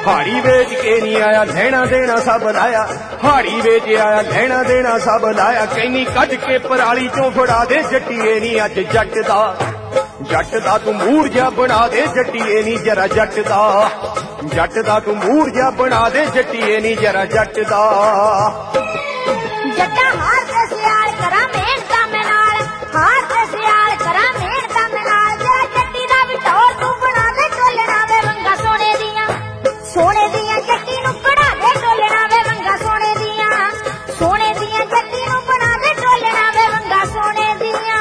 हाड़ी vetch के नहीं आया लैना देना सब लाया, हाड़ी वेच आया लैना देना सब लाया। कहनी कट के पराली चों फड़ा दे जट्टीए नी अज जट दा तू मूड जा बना दे जट्टीए नी जरा जट दा तू मूड जा बना दे जट्टीए नी जरा जट दा। जट्टा हार ते सियाल करा मेहनता मैं नाल, हार ते सियाल करा मेहनता मैं नाल। जरा जट्टी दा बिठौर तू बना दे टोलना वे वंगा सोने दियां जट्टी नू बना दे टोलना वे वंगा सोने दियां जट्टी नू बना दे टोलना वे वंगा सोने दियां।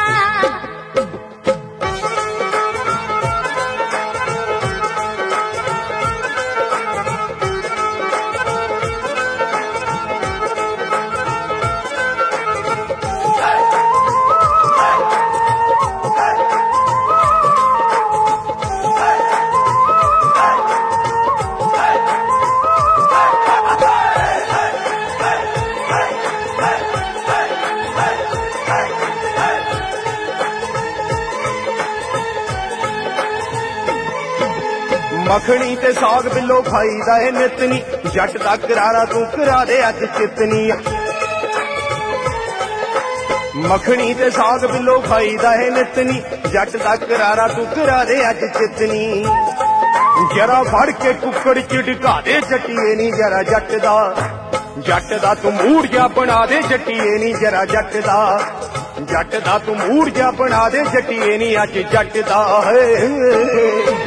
मखनी ते साग बिलो खाईदा है नितनी, जट दा करारा तू करा दे अज चितनी। मखनी ते साग बिलो खाईदा है नितनी, जट दा करारा तू करा दे अज चितनी। जरा फड़ के कुकड़ चिड़का दे जट्टीए नी जरा जट दा तू मूड जा बना दे जट्टीए नी जरा जट दा तू मूड जा बना दे जट्टीए नी अज जट दा है।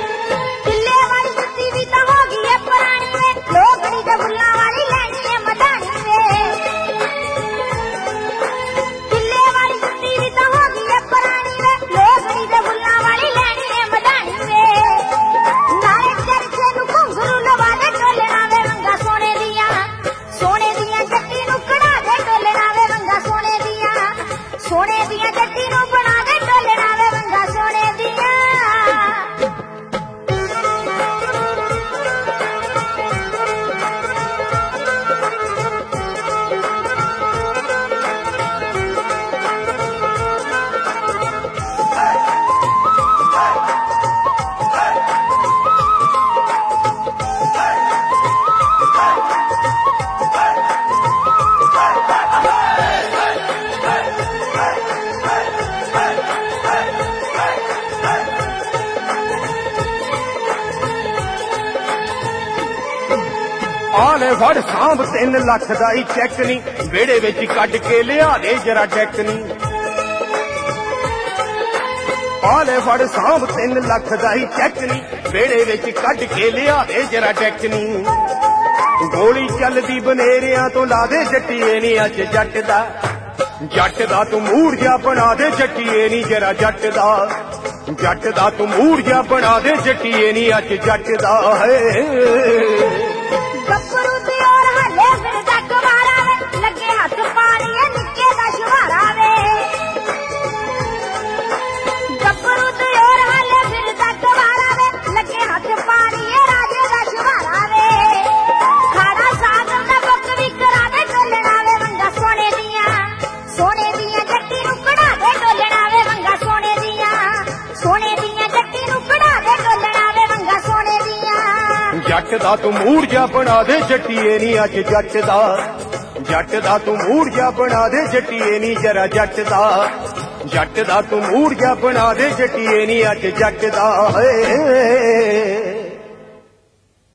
आले फड़ सांभ 3 लाख दा ही चैक नी, वेड़े विच कट के लिया दे जरा चैक नी। आले फड़ सांभ 3 लाख दा ही चैक नी, वेड़े विच कट के लिया दे जरा चैक नी। गोली चलदी बनेरियां तो ला दे जट्टीए नी अज जट दा तू मूड जा बना दे जट्टीए नी जरा जट दा तू मूड जा बना दे जट्टीए नी अज जट दा है। गप्परू ते और हले फिर तक मारा वे, लगे हाथ पानी निक्के दा शुहारा वे। गप्परू ते और हले फिर तक मारा वे, लगे हाथ पानी राजे दा शुहारा वे। खाड़ा साग दा बुक भी करा दे टोलना वे वंगा सोने दियां जट्टी नू बना दे टोलना वे वंगा सोने दियां जट्टी नू बना दे टोलना वे वंगा सोने दियां। जट दा तू मूड जा बना दे जट्टीए नी अज जट दा तू मूड जा बना दे जट्टीए नी जरा जट दा तू मूड जा बना दे जट्टीए नी अज जट दा है।